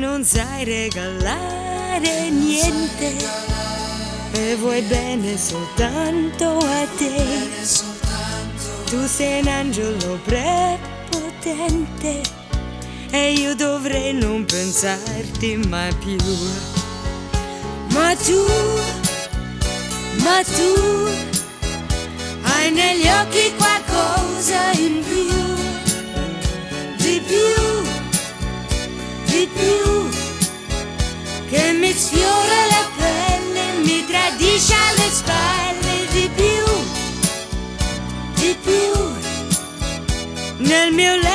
non sai regalare niente e vuoi bene soltanto a te. Tu sei un angelo prepotente e io dovrei non pensarti mai più. Ma tu hai negli occhi qualcosa in più, di più, che mi sfiora la pelle, mi tradisce alle spalle, di più, nel mio letto